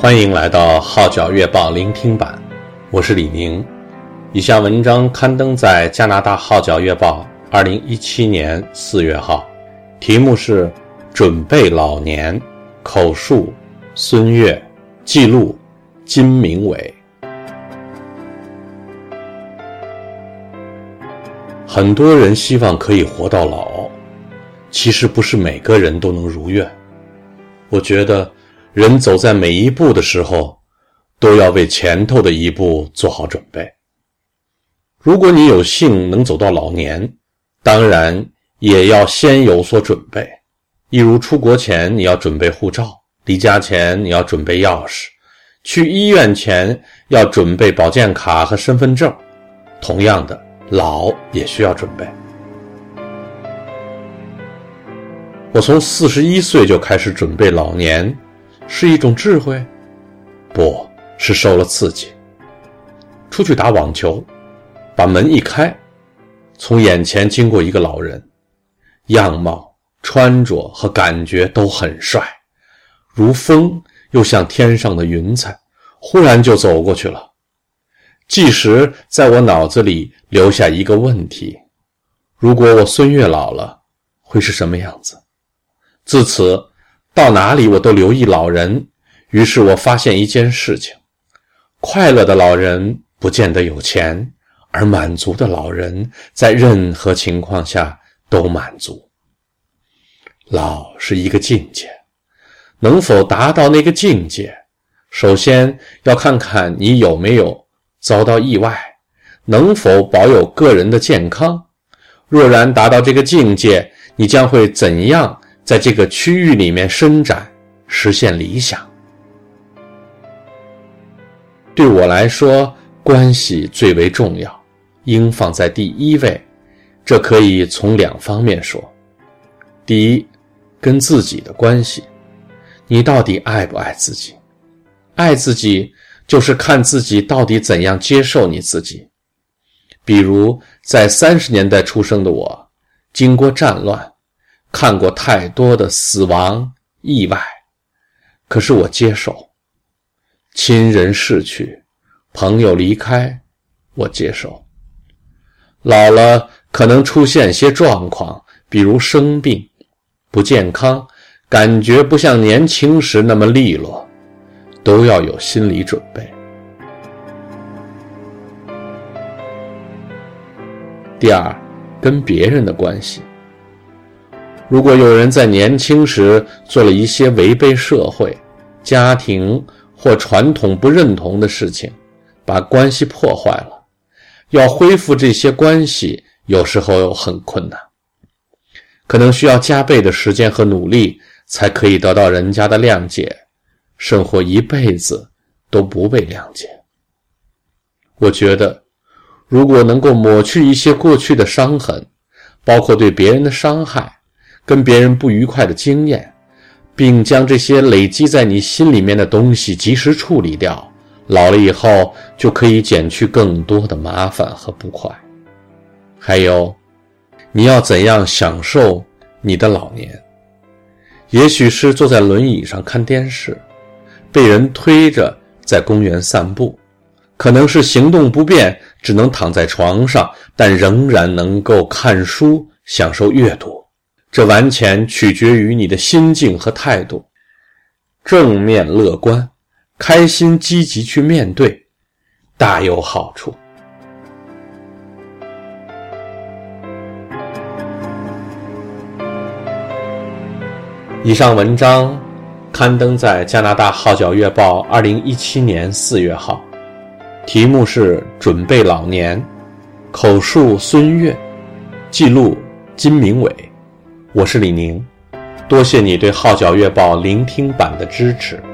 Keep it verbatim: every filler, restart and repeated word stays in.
欢迎来到号角月报聆听版，我是李宁。以下文章刊登在加拿大号角月报二零一七年四月号，题目是准备老年，口述孙越，记录金明伟。很多人希望可以活到老，其实不是每个人都能如愿。我觉得人走在每一步的时候，都要为前头的一步做好准备。如果你有幸能走到老年，当然也要先有所准备。例如出国前你要准备护照，离家前你要准备钥匙，去医院前要准备保健卡和身份证。同样的，老也需要准备。我从四十一岁就开始准备老年，是一种智慧？不，是受了刺激。出去打网球，把门一开，从眼前经过一个老人，样貌、穿着和感觉都很帅，如风又像天上的云彩，忽然就走过去了。即时在我脑子里留下一个问题：如果我孙越老了，会是什么样子？自此到哪里我都留意老人，于是我发现一件事情：快乐的老人不见得有钱，而满足的老人在任何情况下都满足。老是一个境界，能否达到那个境界，首先要看看你有没有遭到意外，能否保有个人的健康。若然达到这个境界，你将会怎样在这个区域里面伸展，实现理想。对我来说，关系最为重要，应放在第一位。这可以从两方面说。第一，跟自己的关系，你到底爱不爱自己？爱自己就是看自己到底怎样接受你自己。比如在三十年代出生的我，经过战乱，看过太多的死亡意外，可是我接受。亲人逝去，朋友离开，我接受。老了可能出现些状况，比如生病、不健康，感觉不像年轻时那么利落，都要有心理准备。第二，跟别人的关系。如果有人在年轻时做了一些违背社会、家庭或传统不认同的事情，把关系破坏了，要恢复这些关系，有时候又很困难，可能需要加倍的时间和努力，才可以得到人家的谅解，甚或一辈子都不被谅解。我觉得，如果能够抹去一些过去的伤痕，包括对别人的伤害，跟别人不愉快的经验，并将这些累积在你心里面的东西及时处理掉，老了以后就可以减去更多的麻烦和不快。还有，你要怎样享受你的老年？也许是坐在轮椅上看电视，被人推着在公园散步，可能是行动不便，只能躺在床上，但仍然能够看书，享受阅读。这完全取决于你的心境和态度。正面乐观，开心积极去面对，大有好处。以上文章刊登在加拿大号角月报二零一七年四月号，题目是准备老年，口述孙越，记录金明伟。我是李宁，多谢你对号角月报聆听版的支持。